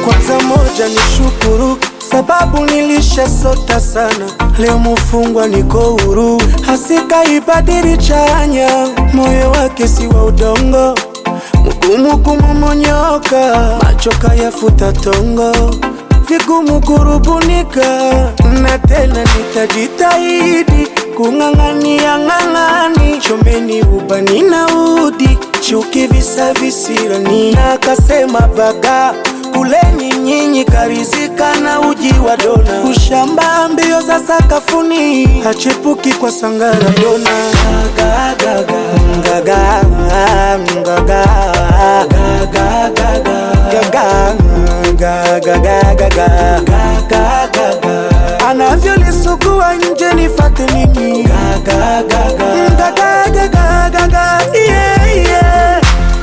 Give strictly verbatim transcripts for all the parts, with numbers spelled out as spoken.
Kwanza moja ni shukuru, sababu nilisha sota sana. Leo mufungwa niko huru, hasika ibadiri chanya. Moyo wake si wa udongo, mgumu kumumonyoka, machoka yafuta tongo, vigumu kurubunika. Na tena nitajitahidi kung'ang'ania ng'ang'ani, chomeni ubani na udi, chuki visa visirani. Na kasema baga kuleni nyinyi karizika na uji wa dona, ushamba mbio za sakafuni, hachepuki kwa sangara dona. Gaga gaga gaga gaga gaga gaga gaga gaga gaga gaga anavyo lisugua nje nifate nini. Gaga gaga gaga gaga gaga yeah yeah.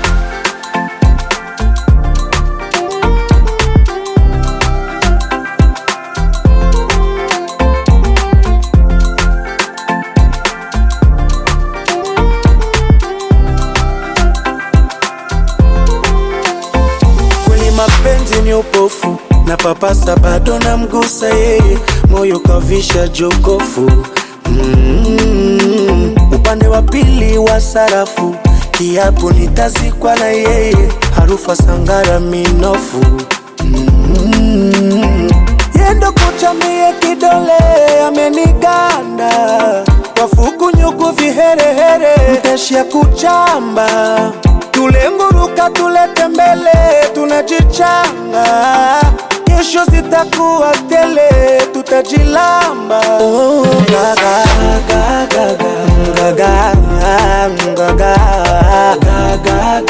Mapenzi ni upofu, na papasa bado na mgusa yeye, moyo kavisha jokofu. mm-hmm. Upande wa pili wa sarafu, kiapo nitazikwa na yeye, harufa sangara minofu. mm-hmm. Yendo kuchamie kidole ameniganda, wafuku nyuku viherehere, mteshi ya kuchamba. Tulenguruka tulete mbele tunajichanga, kesho zitakuwa tele tutajilamba. Oh, gaga gaga gaga gaga gaga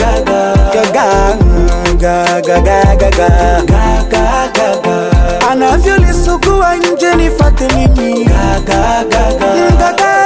gaga gaga gaga gaga anavyo lisugua nje nifate nini. Gaga gaga gaga